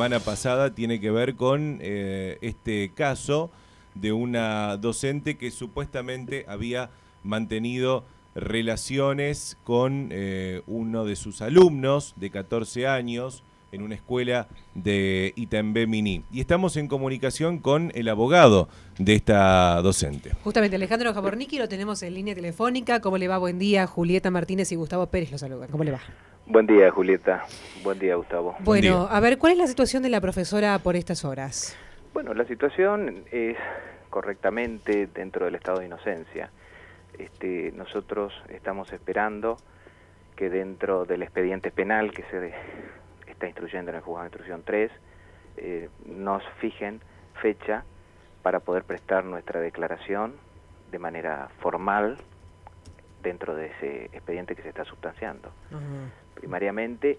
semana pasada tiene que ver con este caso de una docente que supuestamente había mantenido relaciones con uno de sus alumnos de 14 años en una escuela de Itambé Miní. Y estamos en comunicación con el abogado de esta docente. Justamente, Alejandro Jabornicki lo tenemos en línea telefónica. ¿Cómo le va? Buen día. Julieta Martínez y Gustavo Pérez los saludan. ¿Cómo le va? Buen día, Julieta. Buen día, Gustavo. Bueno, a ver, ¿cuál es la situación de la profesora por estas horas? Bueno, la situación es correctamente dentro del estado de inocencia. Nosotros estamos esperando que dentro del expediente penal que se está instruyendo en el juzgado de instrucción 3, nos fijen fecha para poder prestar nuestra declaración de manera formal dentro de ese expediente que se está sustanciando. Primariamente,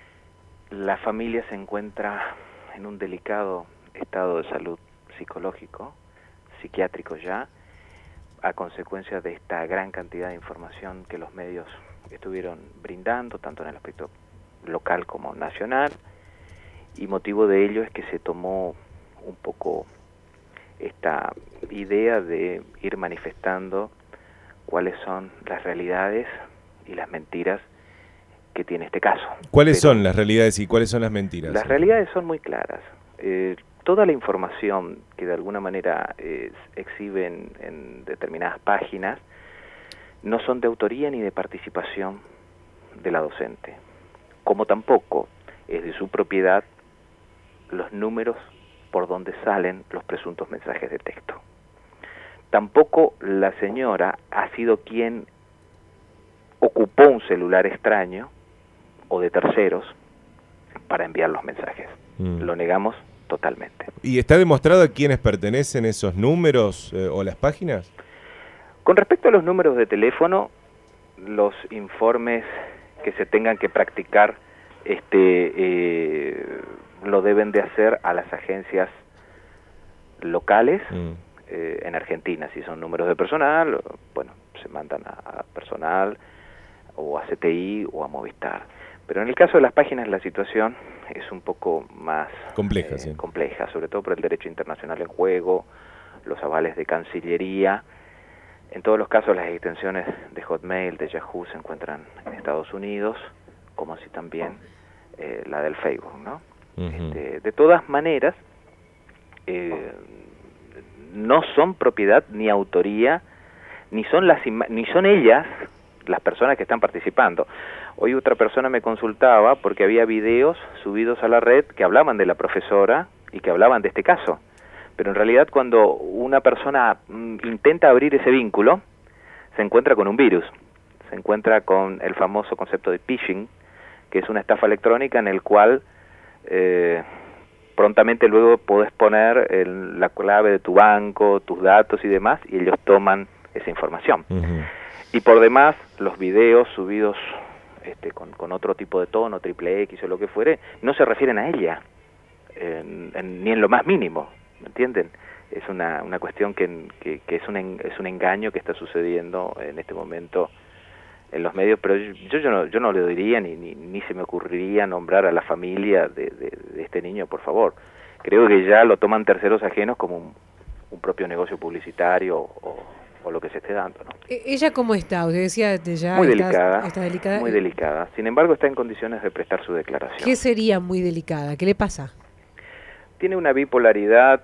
la familia se encuentra en un delicado estado de salud psicológico, psiquiátrico ya, a consecuencia de esta gran cantidad de información que los medios estuvieron brindando, tanto en el aspecto local como nacional, y motivo de ello es que se tomó un poco esta idea de ir manifestando cuáles son las realidades y las mentiras que tiene este caso. ¿Cuáles son las realidades y cuáles son las mentiras? Las realidades son muy claras. Toda la información que de alguna manera exhiben en determinadas páginas no son de autoría ni de participación de la docente, como tampoco es de su propiedad los números por donde salen los presuntos mensajes de texto. Tampoco la señora ha sido quien ocupó un celular extraño o de terceros para enviar los mensajes. Lo negamos totalmente. ¿Y está demostrado a quiénes pertenecen esos números o las páginas? Con respecto a los números de teléfono, los informes que se tengan que practicar lo deben de hacer a las agencias locales en Argentina. Si son números de personal, bueno, se mandan a personal o a CTI o a Movistar. Pero en el caso de las páginas la situación es un poco más compleja, sí. Compleja, sobre todo por el derecho internacional en juego, los avales de Cancillería. En todos los casos las extensiones de Hotmail, de Yahoo se encuentran en Estados Unidos, como así también la del Facebook, ¿no? De todas maneras, no son propiedad ni autoría, ni son ellas las personas que están participando. Hoy otra persona me consultaba porque había videos subidos a la red que hablaban de la profesora y que hablaban de este caso. Pero en realidad cuando una persona intenta abrir ese vínculo, se encuentra con un virus, se encuentra con el famoso concepto de phishing, que es una estafa electrónica en el cual prontamente luego podés poner la clave de tu banco, tus datos y demás, y ellos toman esa información. Y por demás, los videos subidos con otro tipo de tono, triple X o lo que fuere, no se refieren a ella, ni en lo más mínimo, ¿me entienden? Es una cuestión que es un engaño que está sucediendo en este momento en los medios, pero yo no le diría ni se me ocurriría nombrar a la familia de este niño, por favor. Creo que ya lo toman terceros ajenos como un propio negocio publicitario o lo que se esté dando, ¿no? ¿Ella cómo está? Usted decía ya muy delicada, está delicada. Muy delicada. Sin embargo, está en condiciones de prestar su declaración. ¿Qué sería muy delicada? ¿Qué le pasa? Tiene una bipolaridad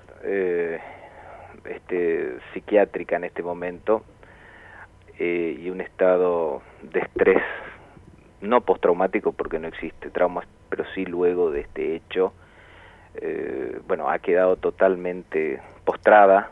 psiquiátrica en este momento y un estado de estrés, no postraumático porque no existe traumas, pero sí luego de este hecho, ha quedado totalmente postrada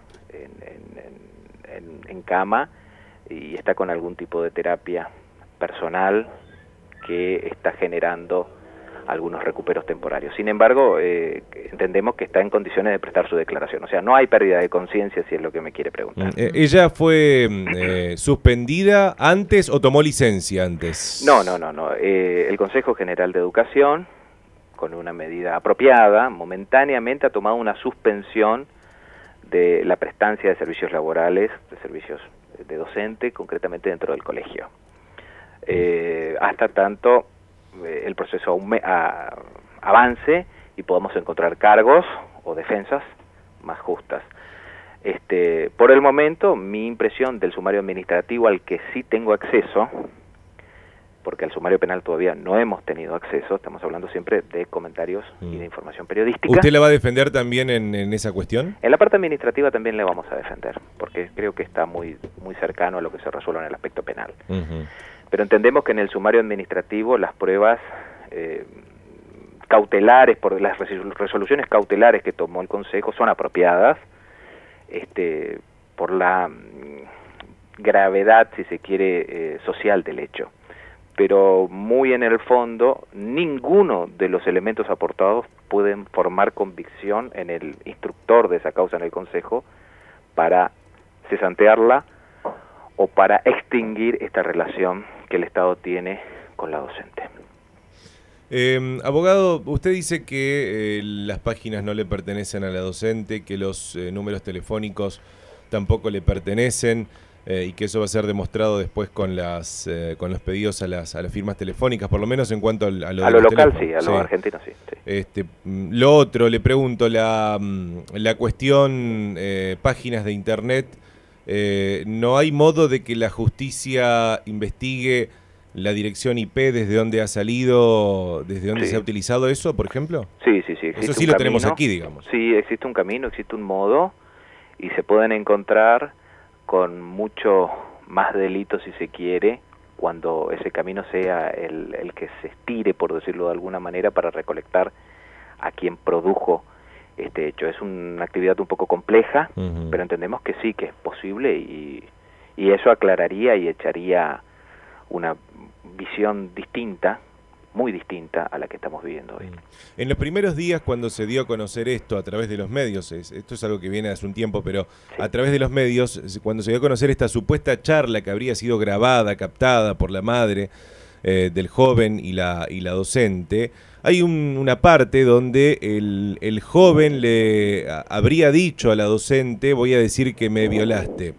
en cama y está con algún tipo de terapia personal que está generando algunos recuperos temporarios. Sin embargo, entendemos que está en condiciones de prestar su declaración. O sea, no hay pérdida de conciencia, si es lo que me quiere preguntar. ¿Ella fue suspendida antes o tomó licencia antes? No. El Consejo General de Educación, con una medida apropiada, momentáneamente ha tomado una suspensión de la prestancia de servicios laborales, de servicios de docente, concretamente dentro del colegio. Hasta tanto el proceso avance y y podamos encontrar cargos o defensas más justas. Por el momento, mi impresión del sumario administrativo al que sí tengo acceso, porque al sumario penal todavía no hemos tenido acceso, estamos hablando siempre de comentarios y de información periodística. ¿Usted la va a defender también en esa cuestión? En la parte administrativa también le vamos a defender, porque creo que está muy cercano a lo que se resuelve en el aspecto penal. Pero entendemos que en el sumario administrativo las pruebas cautelares, por las resoluciones cautelares que tomó el Consejo son apropiadas, por la gravedad, si se quiere, social del hecho. Pero muy en el fondo, ninguno de los elementos aportados pueden formar convicción en el instructor de esa causa en el Consejo para cesantearla o para extinguir esta relación que el Estado tiene con la docente. Abogado, usted dice que las páginas no le pertenecen a la docente, que los números telefónicos tampoco le pertenecen, y que eso va a ser demostrado después con los pedidos a las firmas telefónicas, por lo menos en cuanto a lo local, sí, a lo argentino, sí. Lo otro, le pregunto, la cuestión páginas de internet, ¿no hay modo de que la justicia investigue la dirección IP desde dónde ha salido, desde dónde se ha utilizado eso, por ejemplo? Sí. Eso sí lo tenemos aquí, digamos. Sí, existe un camino, existe un modo, y se pueden encontrar con mucho más delitos, si se quiere, cuando ese camino sea el que se estire, por decirlo de alguna manera, para recolectar a quien produjo este hecho. Es una actividad un poco compleja, pero entendemos que sí, que es posible, y eso aclararía y echaría una visión distinta, muy distinta a la que estamos viviendo hoy. En los primeros días, cuando se dio a conocer esto a través de los medios, esto es algo que viene hace un tiempo, pero a través de los medios, cuando se dio a conocer esta supuesta charla que habría sido grabada, captada por la madre del joven y la docente, hay una parte donde el joven le habría dicho a la docente: voy a decir que me violaste.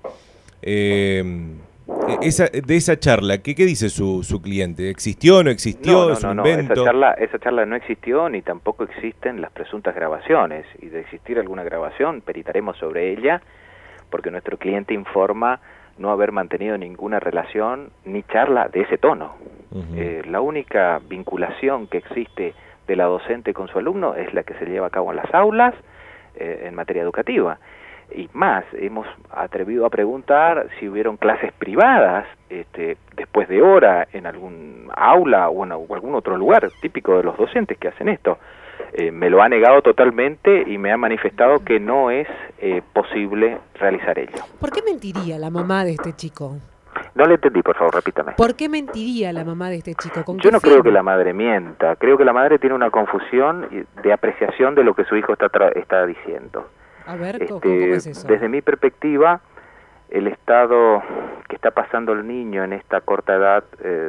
De esa charla, ¿qué dice su cliente? ¿Existió, no existió? ¿Es un invento? Esa charla no existió, ni tampoco existen las presuntas grabaciones, y de existir alguna grabación peritaremos sobre ella, porque nuestro cliente informa no haber mantenido ninguna relación ni charla de ese tono. La única vinculación que existe de la docente con su alumno es la que se lleva a cabo en las aulas en materia educativa. Y más, hemos atrevido a preguntar si hubieron clases privadas después de hora en algún aula o en algún otro lugar típico de los docentes que hacen esto. Me lo ha negado totalmente y me ha manifestado que no es posible realizar ello. ¿Por qué mentiría la mamá de este chico? No le entendí, por favor, repítame. ¿Por qué mentiría la mamá de este chico? Yo no creo que la madre mienta, creo que la madre tiene una confusión de apreciación de lo que su hijo está diciendo. A ver, ¿cómo es eso? Desde mi perspectiva, el estado que está pasando el niño en esta corta edad,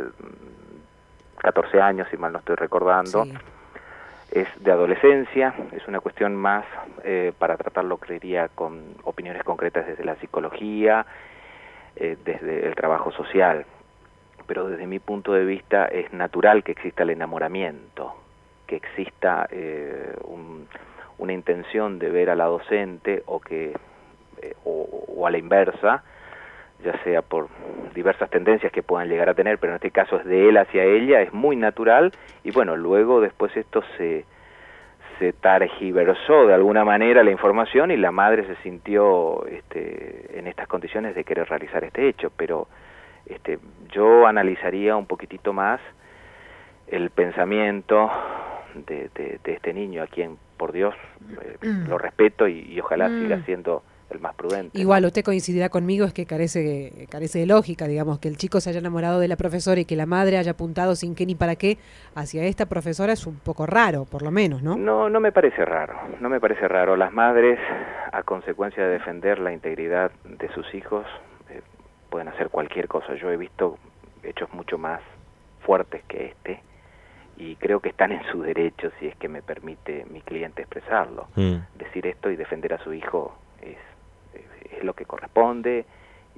14 años, si mal no estoy recordando, es de adolescencia, es una cuestión más para tratarlo, creería, con opiniones concretas desde la psicología, desde el trabajo social. Pero desde mi punto de vista es natural que exista el enamoramiento, que exista una intención de ver a la docente o a la inversa, ya sea por diversas tendencias que puedan llegar a tener, pero en este caso es de él hacia ella, es muy natural, y bueno, luego después esto se targiversó de alguna manera la información y la madre se sintió en estas condiciones de querer realizar este hecho, pero yo analizaría un poquitito más el pensamiento de este niño, a quien, por Dios, lo respeto y ojalá siga siendo el más prudente. Igual, usted coincidirá conmigo, es que carece de lógica, digamos, que el chico se haya enamorado de la profesora y que la madre haya apuntado sin qué ni para qué hacia esta profesora. Es un poco raro, por lo menos, ¿no? No me parece raro, no me parece raro. Las madres, a consecuencia de defender la integridad de sus hijos, pueden hacer cualquier cosa. Yo he visto hechos mucho más fuertes que este, y creo que están en su derecho, si es que me permite mi cliente expresarlo. Decir esto y defender a su hijo es lo que corresponde,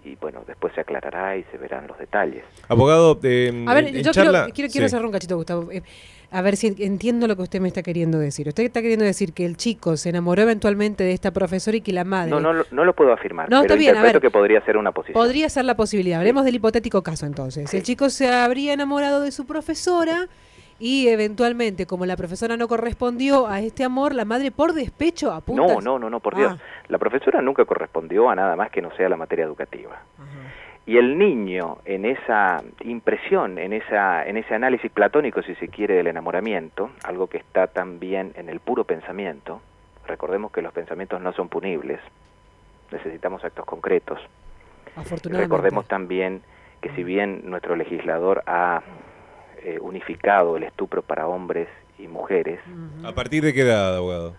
y bueno, después se aclarará y se verán los detalles. Abogado, a ver, yo charla... quiero sí. cerrar un cachito, Gustavo. A ver si entiendo lo que usted me está queriendo decir. Usted está queriendo decir que el chico se enamoró eventualmente de esta profesora y que la madre... No lo puedo afirmar, no, pero está bien, interpreto que podría ser una posición. Podría ser la posibilidad. Hablemos del hipotético caso entonces. Sí. El chico se habría enamorado de su profesora y eventualmente, como la profesora no correspondió a este amor, la madre por despecho apunta... No, por Dios. La profesora nunca correspondió a nada más que no sea la materia educativa. Ajá. Y el niño, en esa impresión, en ese análisis platónico, si se quiere, del enamoramiento, algo que está también en el puro pensamiento, recordemos que los pensamientos no son punibles, necesitamos actos concretos. Afortunadamente. Recordemos también que si bien nuestro legislador ha unificado el estupro para hombres y mujeres... ¿A partir de qué edad, abogado?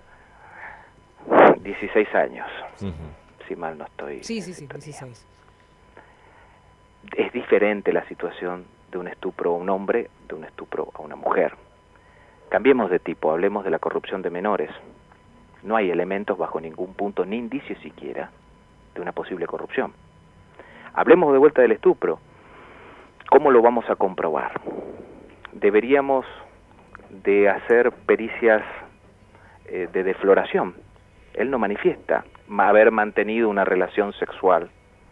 16 años, si mal no estoy. Sí, 16. Es diferente la situación de un estupro a un hombre, de un estupro a una mujer. Cambiemos de tipo, hablemos de la corrupción de menores. No hay elementos bajo ningún punto, ni indicios siquiera, de una posible corrupción. Hablemos de vuelta del estupro. ¿Cómo lo vamos a comprobar? Deberíamos de hacer pericias de defloración. Él no manifiesta haber mantenido una relación sexual,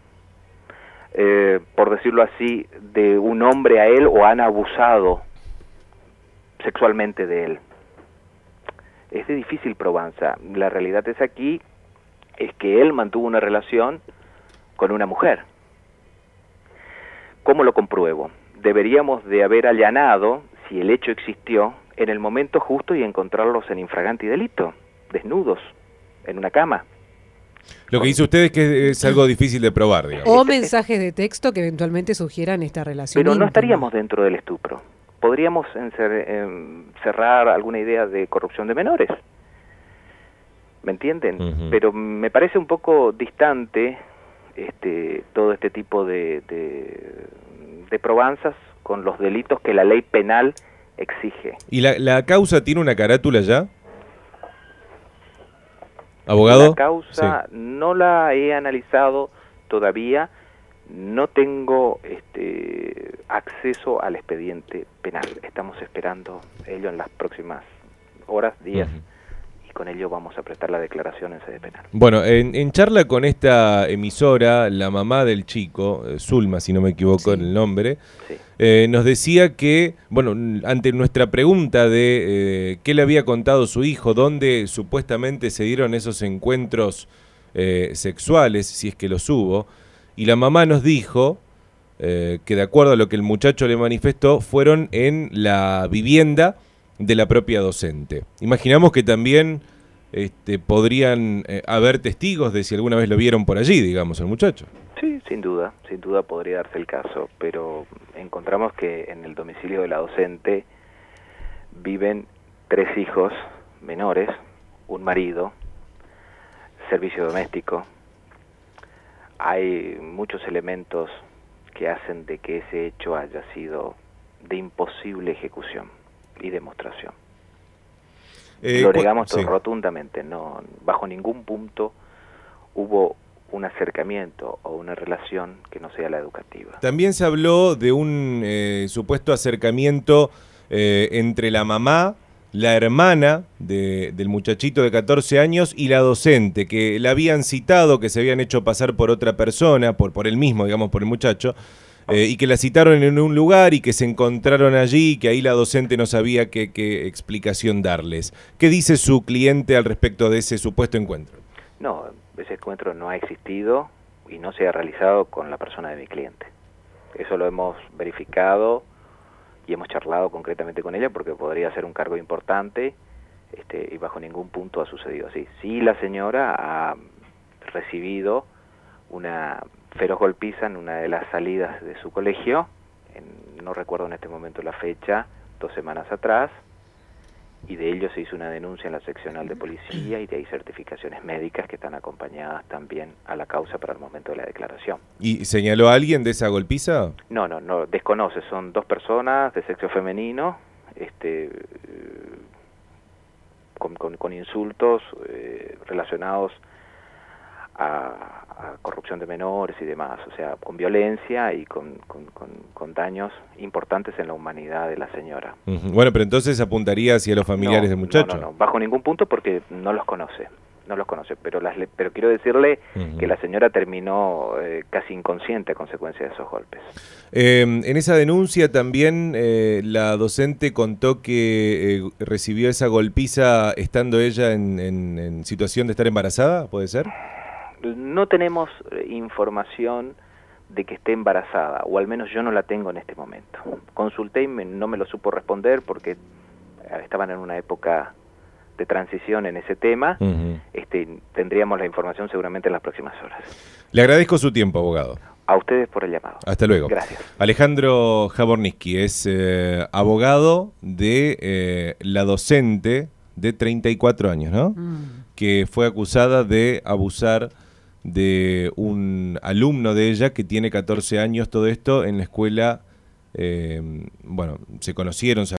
por decirlo así, de un hombre a él o han abusado sexualmente de él. Es de difícil probanza. La realidad es aquí, es que él mantuvo una relación con una mujer. ¿Cómo lo compruebo? Deberíamos de haber allanado, si el hecho existió, en el momento justo y encontrarlos en infragante y delito, desnudos, en una cama. Lo que dice usted es que es algo difícil de probar, digamos. O mensajes de texto que eventualmente sugieran esta relación. Pero no íntima. estaríamos dentro del estupro. Podríamos cerrar alguna idea de corrupción de menores. ¿Me entienden? Pero me parece un poco distante todo este tipo de probanzas con los delitos que la ley penal exige. ¿Y la causa tiene una carátula ya? ¿Abogado? La causa no la he analizado todavía, no tengo acceso al expediente penal. Estamos esperando ello en las próximas horas, días, y con ello vamos a prestar la declaración en sede penal. Bueno, en charla con esta emisora, la mamá del chico, Zulma, si no me equivoco en el nombre, nos decía que, bueno, ante nuestra pregunta de qué le había contado su hijo, dónde supuestamente se dieron esos encuentros sexuales, si es que los hubo, y la mamá nos dijo que de acuerdo a lo que el muchacho le manifestó, fueron en la vivienda de la propia docente. Imaginamos que también podrían haber testigos de si alguna vez lo vieron por allí, digamos, el muchacho. Sí, sin duda podría darse el caso, pero encontramos que en el domicilio de la docente viven 3 hijos menores, un marido, servicio doméstico. Hay muchos elementos que hacen de que ese hecho haya sido de imposible ejecución y demostración. Lo negamos rotundamente, no, bajo ningún punto hubo un acercamiento o una relación que no sea la educativa. También se habló de un supuesto acercamiento entre la mamá, la hermana del muchachito de 14 años y la docente, que la habían citado, que se habían hecho pasar por otra persona, por él mismo, digamos, por el muchacho, y que la citaron en un lugar y que se encontraron allí y que ahí la docente no sabía qué explicación darles. ¿Qué dice su cliente al respecto de ese supuesto encuentro? No, ese encuentro no ha existido y no se ha realizado con la persona de mi cliente. Eso lo hemos verificado y hemos charlado concretamente con ella porque podría ser un cargo importante y bajo ningún punto ha sucedido así. Sí, la señora ha recibido una feroz golpiza en una de las salidas de su colegio, no recuerdo en este momento la fecha, 2 semanas atrás, y de ello se hizo una denuncia en la seccional de policía y de ahí certificaciones médicas que están acompañadas también a la causa para el momento de la declaración. ¿Y señaló a alguien de esa golpiza? No, desconoce, son 2 personas de sexo femenino, con insultos relacionados a corrupción de menores y demás, o sea, con violencia y con daños importantes en la humanidad de la señora. Bueno, pero entonces apuntaría hacia los familiares del muchacho. No, bajo ningún punto, porque no los conoce, pero quiero decirle que la señora terminó casi inconsciente a consecuencia de esos golpes. En esa denuncia también la docente contó que recibió esa golpiza estando ella en situación de estar embarazada, ¿puede ser? No tenemos información de que esté embarazada, o al menos yo no la tengo en este momento. Consulté y no me lo supo responder porque estaban en una época de transición en ese tema. Tendríamos la información seguramente en las próximas horas. Le agradezco su tiempo, abogado. A ustedes por el llamado. Hasta luego. Gracias. Alejandro Jaborniski es abogado de la docente de 34 años, ¿no? Que fue acusada de abusar de un alumno de ella que tiene 14 años, todo esto en la escuela, bueno, se conocieron,